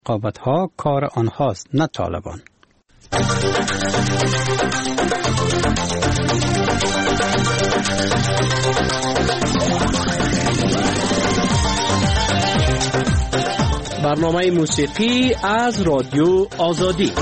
رقابت‌ها کار آنهاست، نه طالبان. برنامه موسیقی از رادیو آزادی.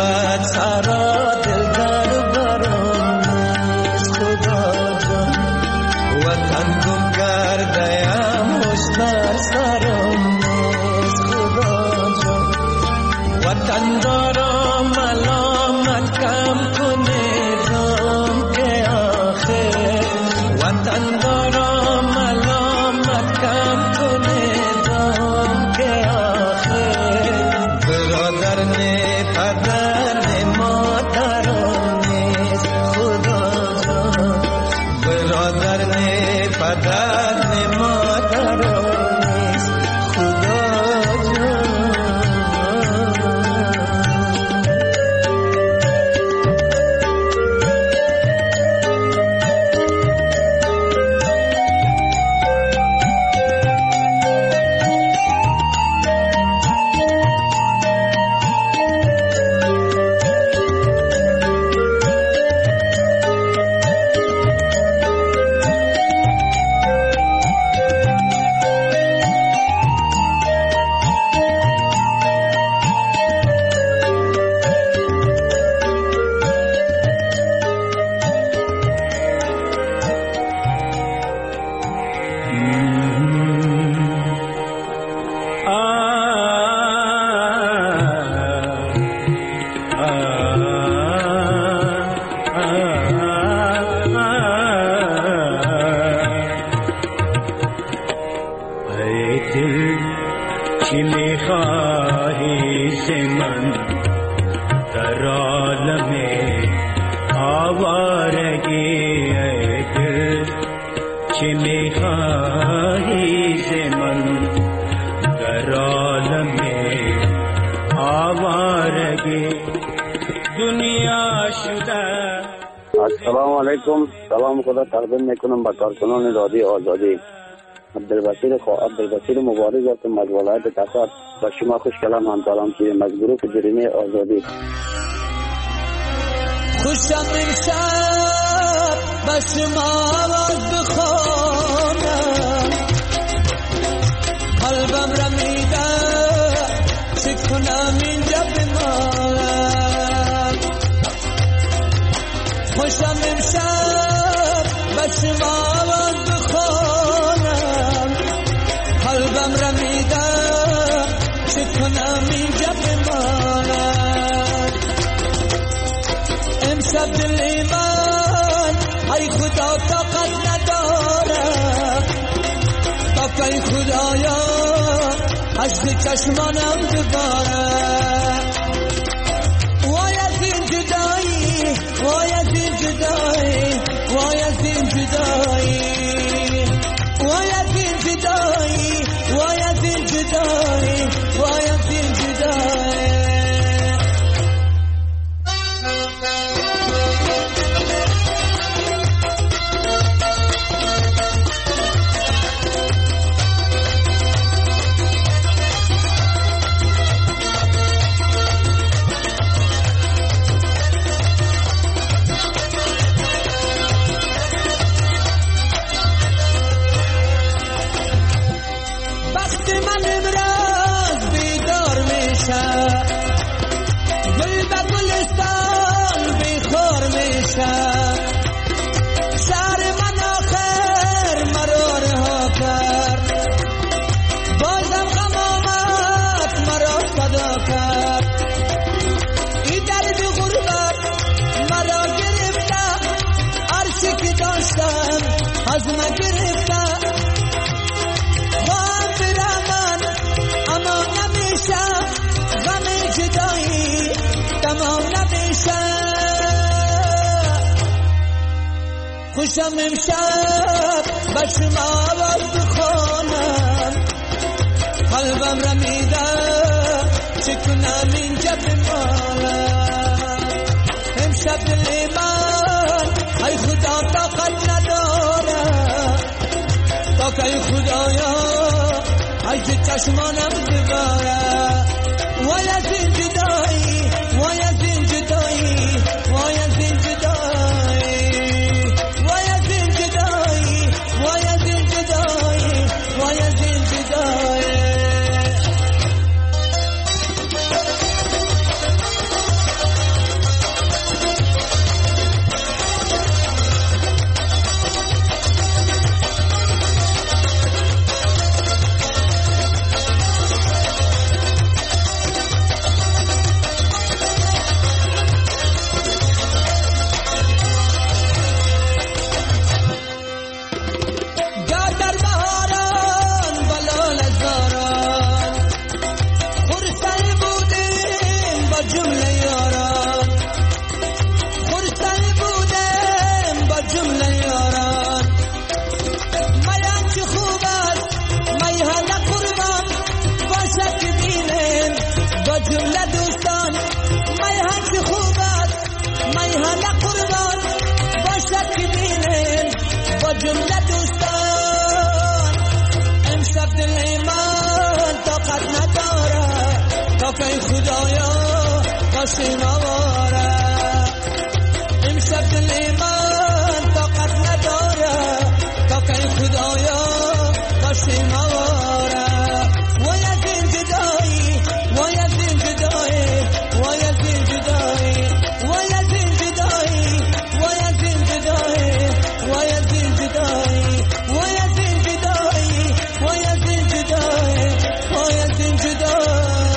سرا دل در برون خدا جان من گم کرده‌ام هوش بر سرم نیست خدا جان وطن دارم ملامت کم کنیدم که آخر وطن دارم ملامت کم کنیدم که آخر برادر نه پدر نه مادرم نیست خدا جان برادر نه پدر نه مادرم نیست خدا جان السلام علیکم. سلام خدا تقدیم میکنم به کارکنان رادیو آزادی. عبدالبصیر مبارز هستم از ولایت کسات. با شما خوش کلام همکارم که از گروه جریمه آزادی. خوشم امشب به شما آواز بخوانم قلبم رمیده چه کنم اینجا بمانم خوشم امشب به شما آواز بخوانم قلبم رمیده چه کنم اینجا بمانم امشب دل من ای خدا طاقت نداره تا که خدایا عشق چشمانم بباره وای از این جدایی وای از این جدایی وای از این جدایی وای از این جدایی وای از این جدایی وای از این جدایی شهر من آخر مرا رها کرد بازم غم آمد مرا صدا کرد این درد غربت مرا گرفته عرشی که داشتم از من گرفته خواهم برم اما نمیشه غم جدایی تمام نمیشه خوشم امشب به شما آواز بخوانم قلبم رمیده چه کنم اینجا بمانم امشب دل من ای خدا طاقت نداره تا که خدایا عجز چشمانم بباره وای از این جدایی وای از این جدایی وای از این جدایی وای از این جدایی وای از این جدایی وای از این جدایی جمله دوستان امشب دل من طاقت نداره تا که خدایا قاسم آواره امشب دل من طاقت نداره تا که خدایا قاسم آواره وای از این جدایی وای از این جدایی وای از این جدایی وای از این جدایی وای از این جدایی وای از این جدایی وای از این جدایی وای از این جدایی وای از این جدایی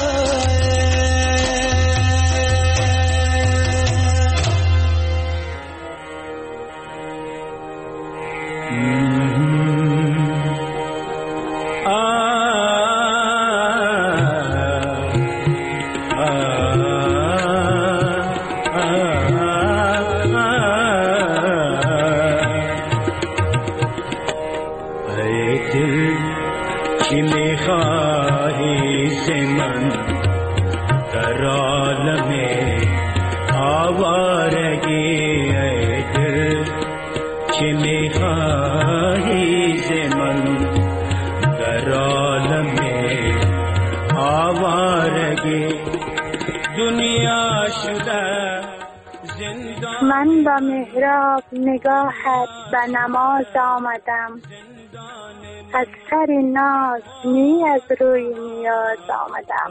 من با محراب نگاهت به نماز آمدم از سر ناز نی از روی نیاز آمدم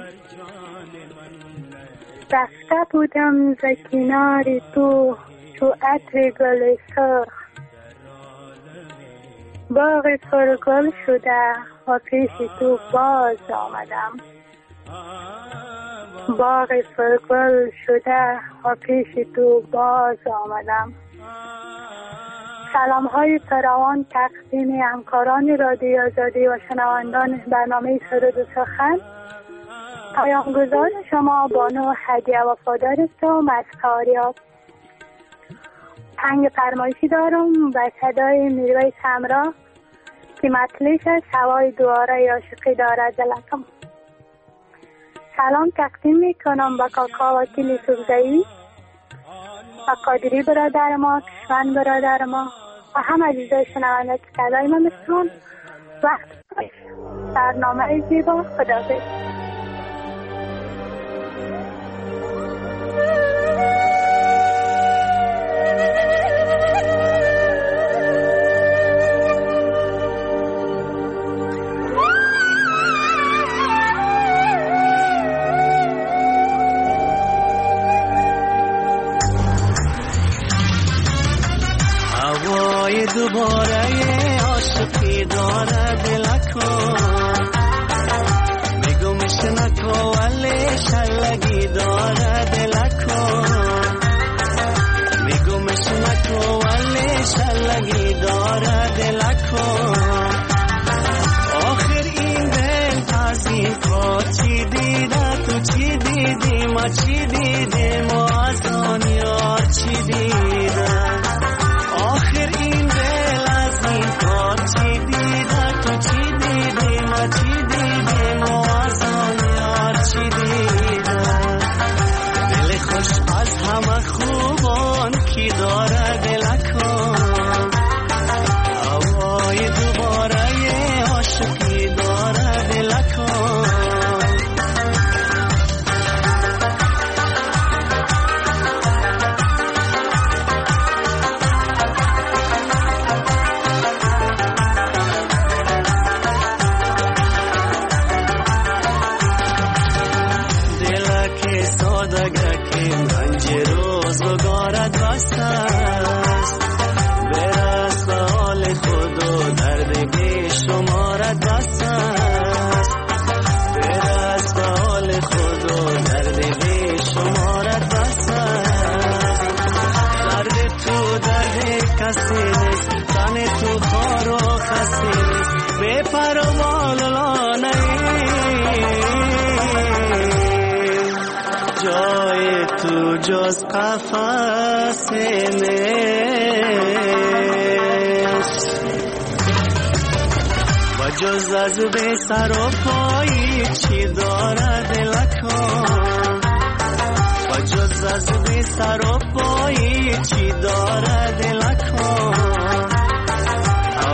رفته بودم ز کنار تو عطر گل سرخ باغ پرگل شده و پیش تو باز آمدم باغ پرگل شده و پیش تو باز آمدم. سلام های فراوان تقدیم همکاران رادیو آزادی و شنوندان برنامه سرود و سخن. پیامگذار شما بانو هدیه وفادارستم از فاریاب. تنگ فرمایشی دارم به صدای میرویس همراه که مطلعش از هوای دواره عاشقی دارد دلکم. سلام تقدیم میکنم به کاکا وکیل سوزایی و قادری برادر ما، کشمن برادر ما و هم عزیزای شنونده که صدای ما میشنون. وقت برنامه زیبا خداحافظ. دوباره عاشقی داره دلکو میگو میشنکو ولی شلگی داره دلکو میگو میشنکو ولی شلگی داره دلکو آخر این دل از این کار چی دیده تو چی دیدی ما چی دیدی ما از آن یار چی دیده آخر این دل از این کار چی دیده تو چی دیدی ما چی دیدی ما از آن یار چی دیده دل خوش از همه خوبان کی داره دلکان هوای دوباره عاشقی داره دلکان جز قفص نیست و جز از به سر و پایی چی داره دلکان و جز از به سر و پایی چی داره دلکان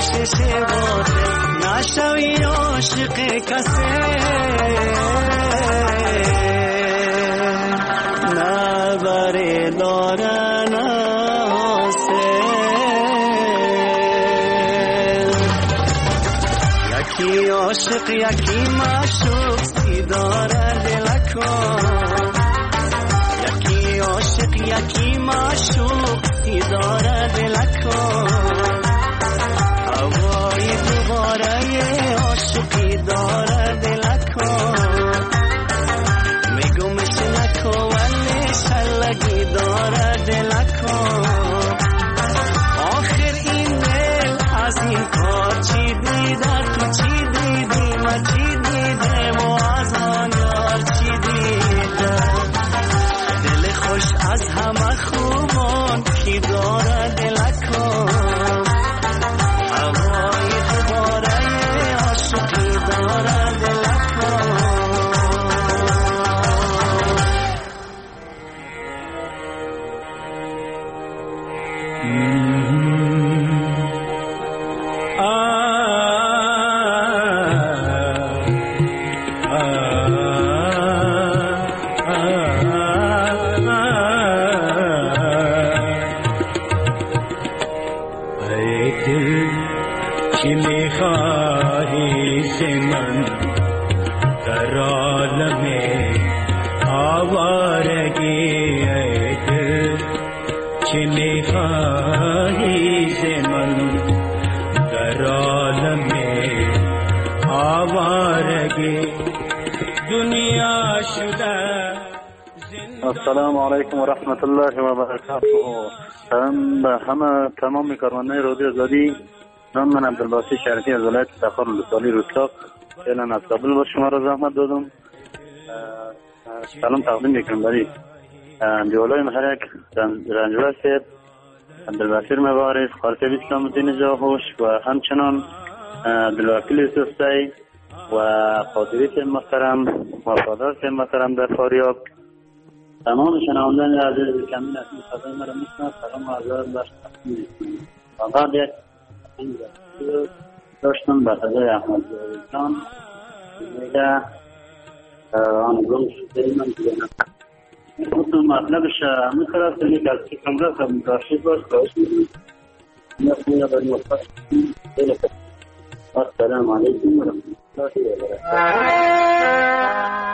کشش باطل نشوی عاشق کسی نه بره داره نه یکی عاشق یکی معشوق سی داره دلکان یکی عاشق یکی معشوق سی داره دلکان هوای دوباره عاشقی داره دلکان میگمش نکو ولی شلگی داره دلکان آخر این دل از این کار چی دیده تو چی دیدی ما چی دیدم و از آن یار چی دیده دل خوش از همه خوبان کی داره دلکان هوای دوباره عاشقی داره دلکان السلام علیکم و رحمت الله و برکاته. به همه تمام کارمندان رادیو آزادی، من عبدالباسط شریفی از ولایت تخار لسالی رستاق فعلا از کابل با شما را زحمت دادم. سلام تقدیم میکنم برای دیولای محرک رنجور سید عبدالبصیر مبارز خالص اسلام الدین جاهوش و همچنان عبدالوکیل یوسفزی و قادری سید محترم و فادر سید محترم در فاریاب. تمام شنوندگان عزیز کمین از این صدای مرا میشنوند سلام و عرض بر فقط یک داشتم به صدای احمد جان میگه آن گم شده من دیگه نکنم مطلبش میخواد است که از که کمره هم داشتید باش باش نکنم برای وقت السلام علیکم و رحمت الله و برکاته.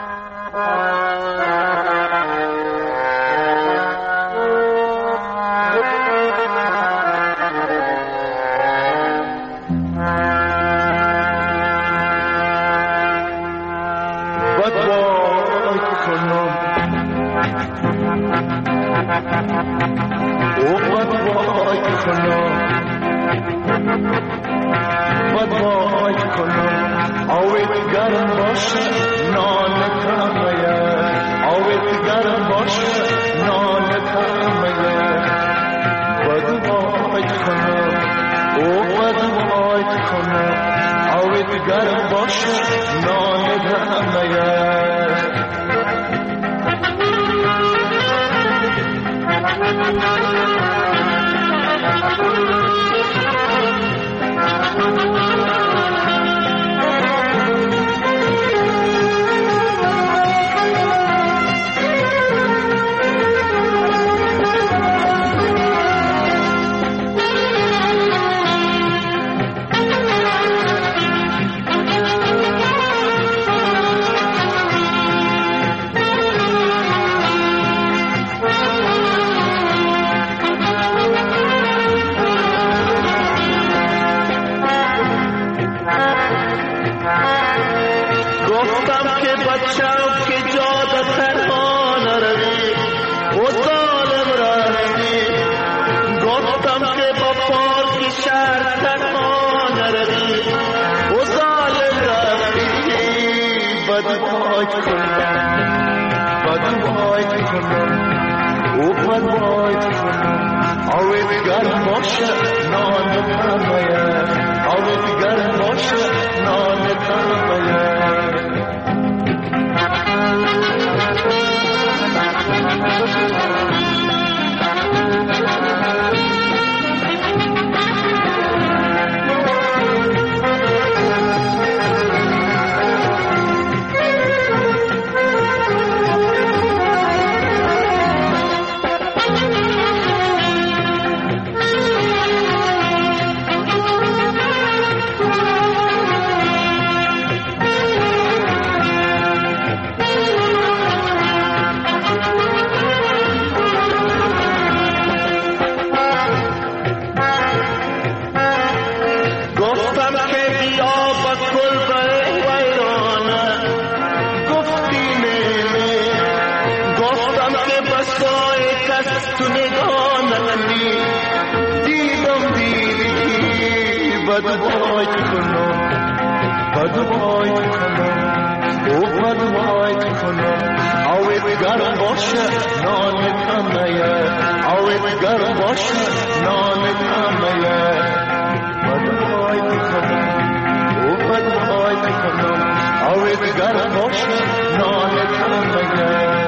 بدوای کنم بدوای کنم او بدوای کنم آوید گرم باشه نان نمیه آوید گرم باشه نان نمیه بدوای کنم او بدوای کنم آوید گرم باشه نان نمیه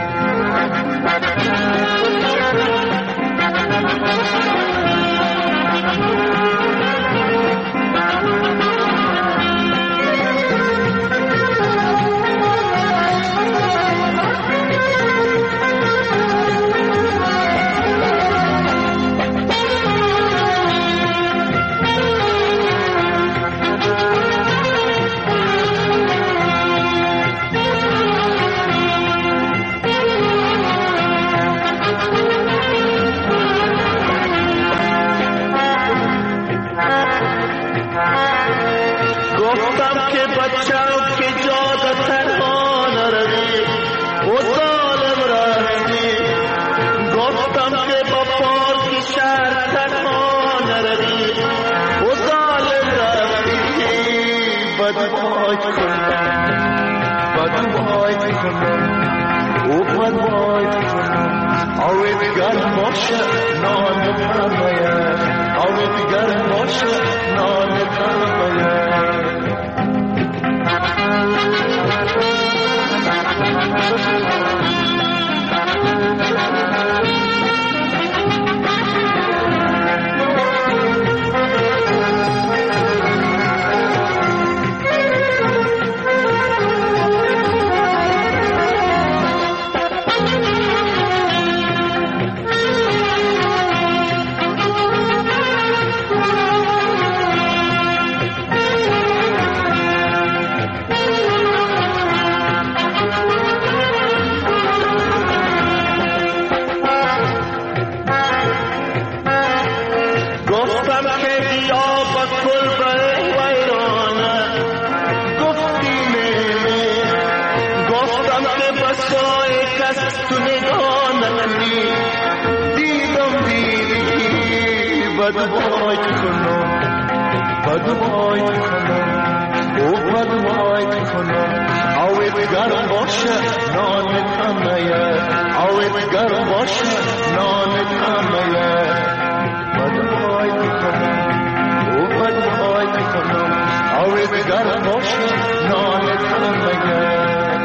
بدوای کنم بدوای کنم او بدوای کنم آوید گرم باشه نان نمیه آوید گرم باشه نان نمیه بدوای کنم او بدوای کنم آوید گرم باشه نان نمیه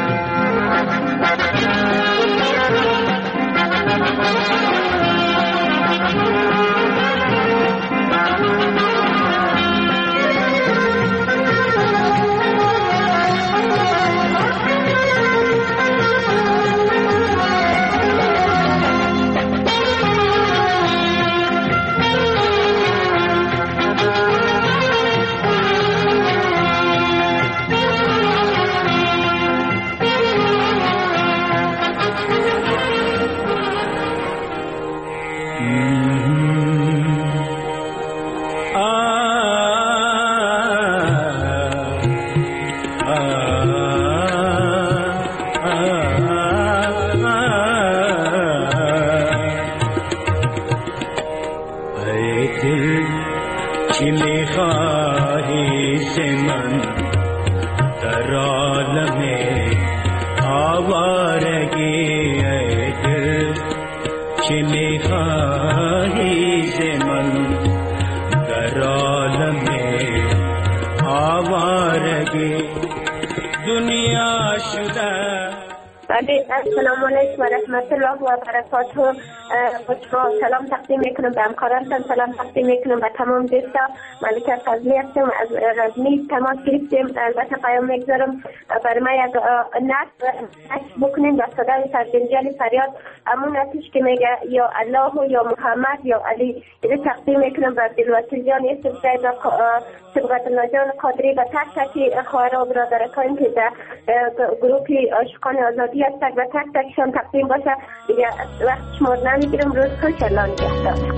السلام علیکم و رحمت الله و برکاته. سلام تقدیم میکنم به همکارانتان، سلام تقدیم میکنم به تمام دوستا. ملکه فضلی هستم از رزمی تماس گرفتیم. البته پیام میگذارم برای ما یک نشر بکنیم به صدای سرجنجال فریاد امون آتش که میگه یا الله و یا محمد یا علی. اینو تقدیم میکنم به عبدالوکیل جان یوسف زید و سبقت الله جان قادری و تک تک خواهر و برادرکان که در گروه عاشقان آزادی هستند و تک تکشان تقدیم باشه. دیگه وقت شما نمیگیرم. روز خوش، الله نگهدار.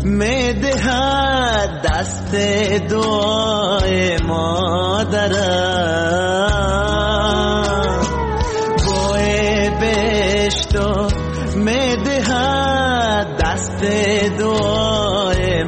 میدهد دست دعای مادرم، بوی بهشتو میدهد دست دعای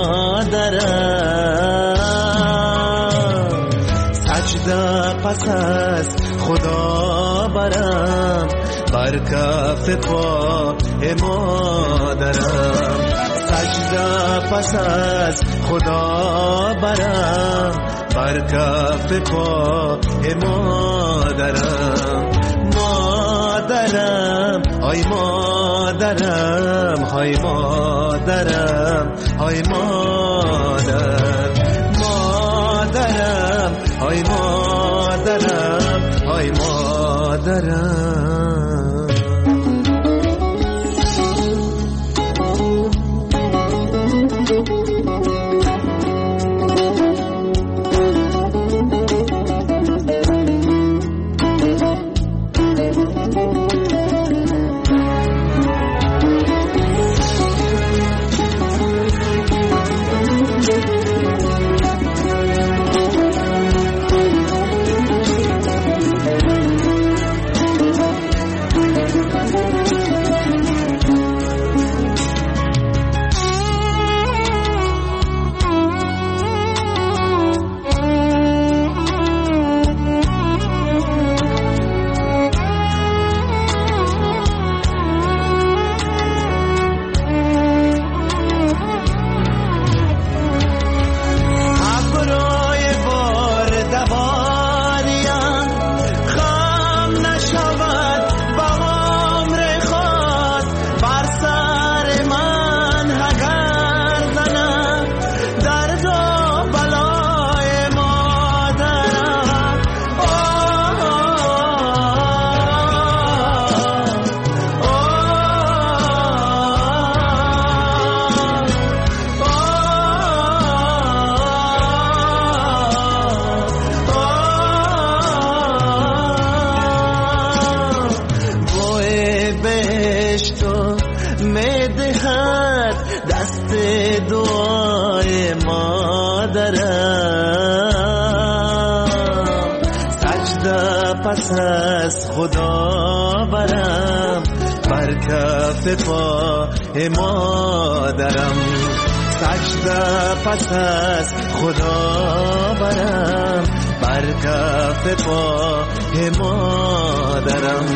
مادرم. سجده پس از خدا برم بر کف پای مادرم، سجده پس از خدا برم بر کف پای مادرم. مادرم آی مادرم، های مادرم، های مادر، مادرم های مادرم، های مادرم. پس از خدا برم بر کف پای مادرم، سجده پس از خدا برم بر کف پای مادرم.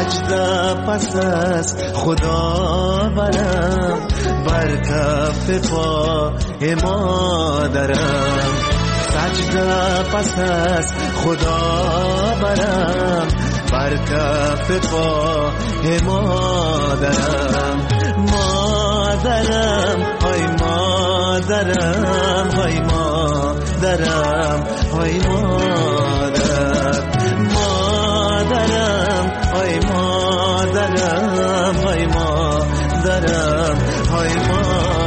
سجده پس از خدا برم، بر کف پای مادرم. سجده پس از خدا برم، بر کف پای مادرم. مادرم های مادرم، های مادرم، های مادرم. مادرم های مادرم، های مادرم، های مادرم.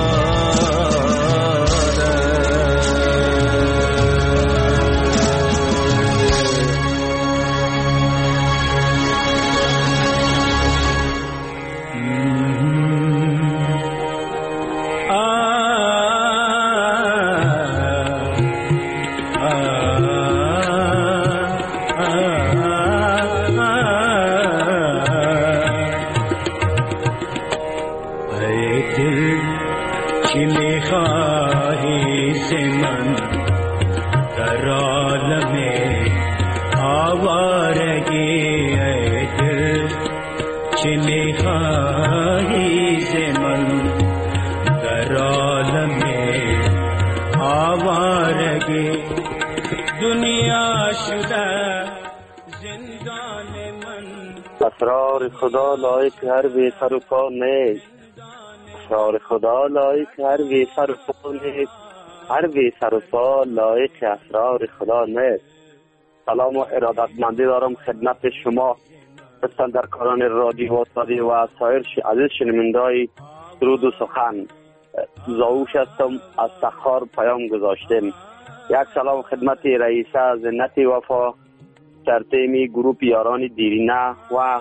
اسرار خدا لایق هر بی سر و پا نیست. اسرار خدا لایق هر بی سر و پا نیست. هر بی سر و پا لایق اسرار خدا نیست. سلام و ارادتمندی دارم خدمت شما بستاندرکاران رادیو آزادی و سایر عزیز شنونده‌های درود و سخن. زاوش هستم از سخار پیام گذاشتم. یک سلام خدمت رئیسه زنت وفا در تیمی گروپ یاران دیرینه و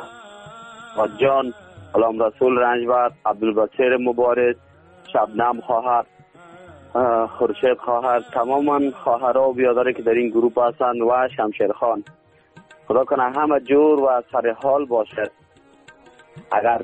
جان علام رسول رنجبر، عبدالبصیر مبارک، شبنم خواهر، خورشید خواهر، تماما خواهرها و بیادره که در این گروپ هستند و شمشیر خان. خدا کنه همه جور و سر حال باشد. اگر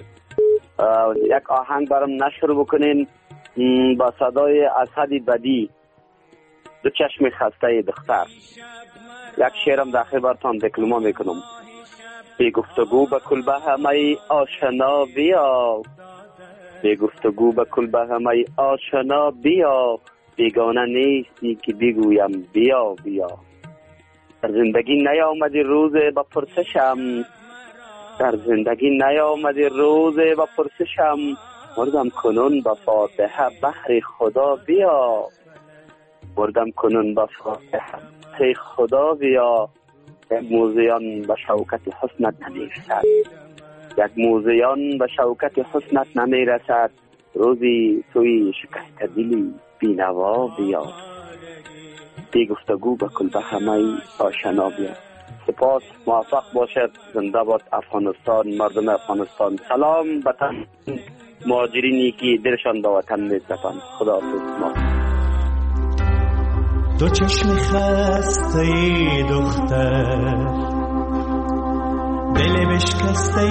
یک آهنگ برام نشر بکنین با صدای اسد بدی، دو چشم خسته دختر. یک شعرم داخل برتان دکلمه میکنم. بی گفتگو به کلبه همه آشنا بیا، بی گفتگو به کلبه همه آشنا بیا، بیگانه نیستی که بگویم بیا بیا. در زندگی نیامدی روز با پرسشم، در زندگی نیامدی روز با پرسشم، مردم کنون با فاتحه بحر خدا بیا، مردم کنون با فاتحه خدا بیا. یک موزیان به شوکت حسنت نمیرسد، یک موزیان به شوکت حسنت نمیرسد، روزی توی شکست دلی بینوا بیا. بی گفتگو به کلبه همه آشنا بیا. سپاس، موفق باشد. زنده باد افغانستان، مردم افغانستان. سلام به تمام مهاجرینی که دلشان به وطن می‌سپارند. خداحافظ. ما دو چشم خسته دختر، دل بشکسته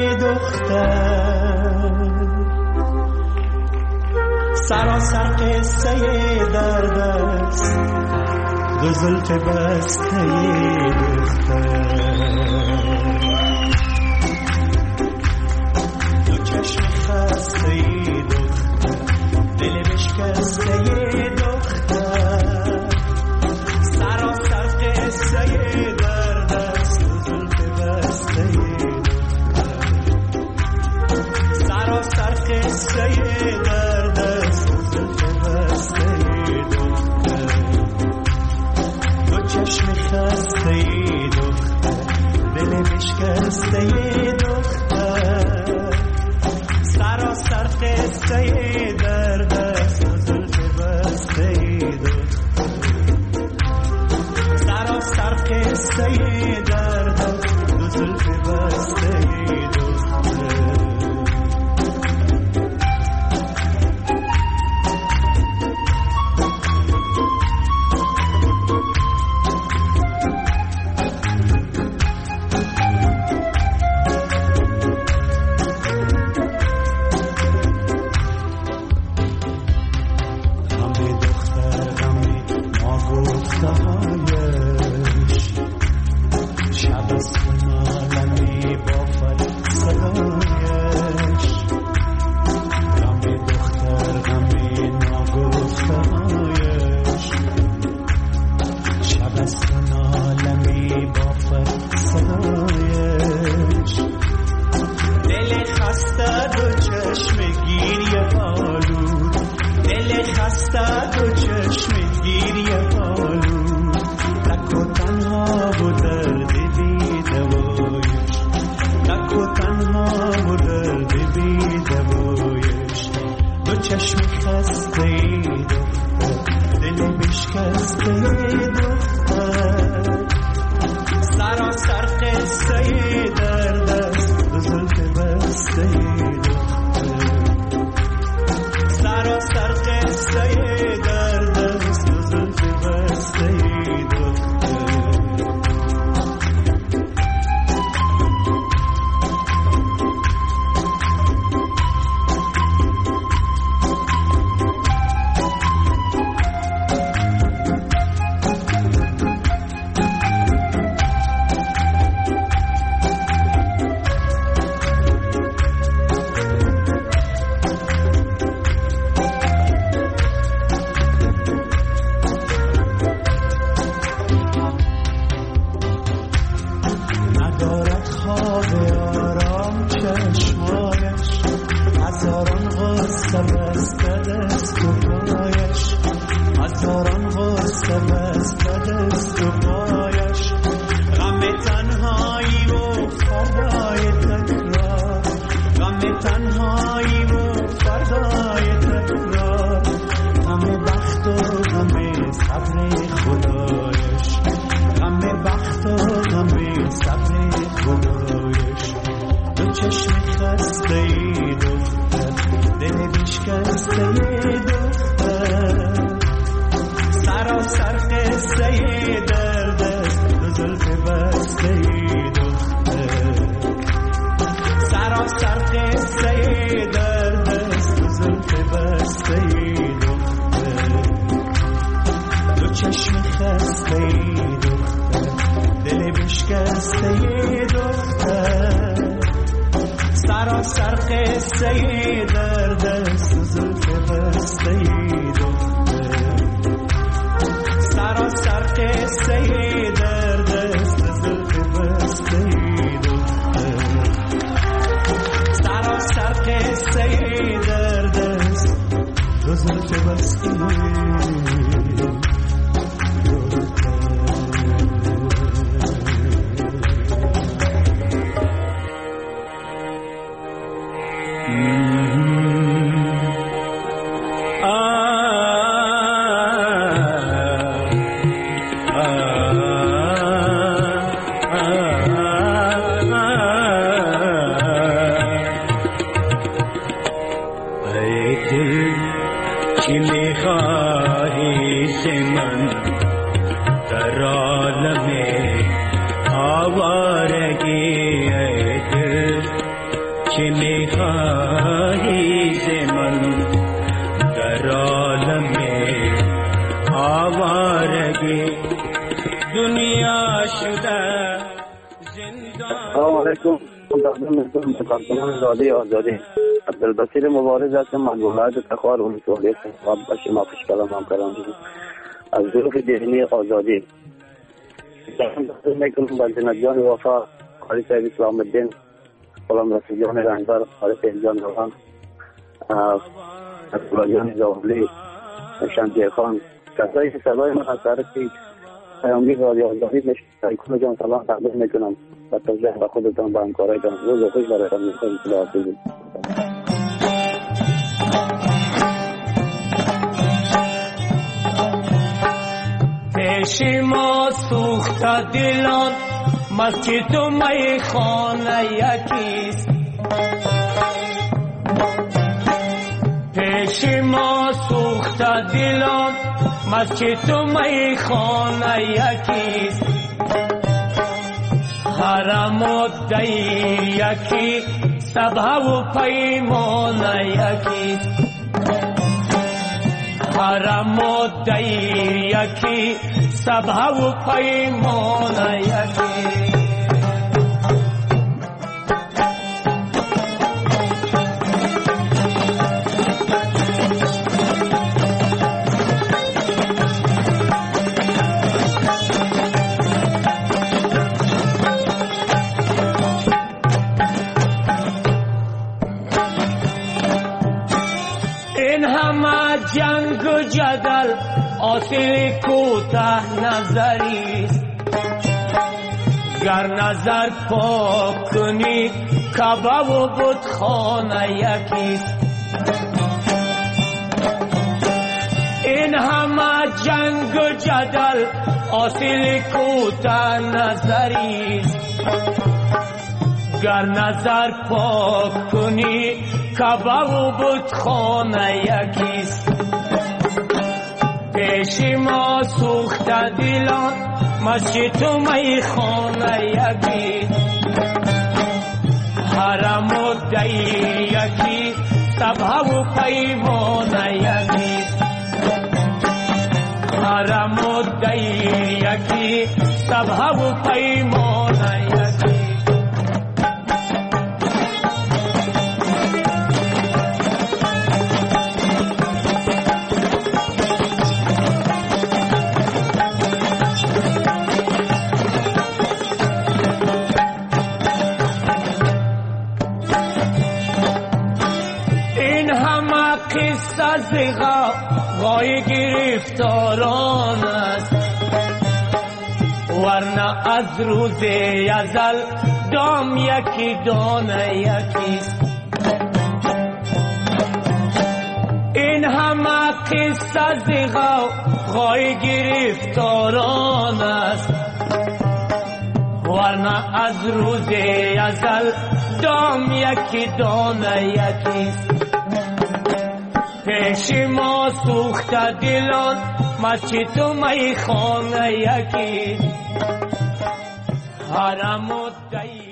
دختر، سراسر قصه درد است، دو زلف بسته دختر. دو چشم خسته دختر، دل بشکسته دختر، سراسر قصه درد است و زلف بسته دختر، سراسر قصه درد است و زلف بسته دختر. تنهایی و فردای تکرار، غم بخت و غم صبر خدایش، غم بخت و غم صبر خدایش. دو چشم خسته ای دختر، دل بشکسته ای دختر، سراسر قصه ای درد است، دو زلف بسته ای دختر، سراسر قصه ای درد است، دو زلف بسته ای دختر، دو چشم خسته ای دختر، دل بشکسته ای دختر، سراسر قصه ای درد است، دو زلف بسته ای دختر، سراسر قصه ای درد است، دو زلف بسته ای دختر، سراسر قصه ای درد است، دو زلف بسته ای آزادی عبدالبصیر مبارز هستم. من ولایت تخار ولسوالی خطاب به شما خوش کلام کردم از ظروف ذهنی آزادی. میکنم با جناب جان وفا، قاری صاحب اسلام الدین، غلام رسول جان رهبر، قاری صاحب جان روان، عبدالله جان زاولی، شمشیر خان، کسایی که صدای من از طرف پیامگیر رادیو آزادی میشنوید، کل جان سلام تقدیم میکنم و توجه به خودتان با همکارایتان. روز خوش برایتان می‌خواهیم. خداحافظ. پیش ما سوخته دلان، مسجد و میخانه یکیست. پیش ما سوخته دلان، مسجد و میخانه یکیست. حرم و دیر یکی، سبه و پیمان یکیست. حرم و دیر یکی، سبه و پیمان یکی. جنگ و جدل حاصل کوته نظریست. گر نظر پاک کنی کعبه و بتخانه یکیست. این همه جنگ و جدل حاصل کوته نظریست. گر نظر پاک کنی کعبه و بتخانه یکیست. پیش ما سوخته دلان، مسجد و میخانه یکی. حرم و دیر یکی، سبه و پیمان یکی. حرم و دیر یکی، سبه و پیمان یکی. غای گرفتاران است، ورنه از روز ازل دام یکی دانه یکیست. این همه قصه غوغای گرفتاران است، ورنه از روز ازل دام یکی دانه یکیست. پیش ما سوخته دلان مسجد و میخانه یکی، هر مدعی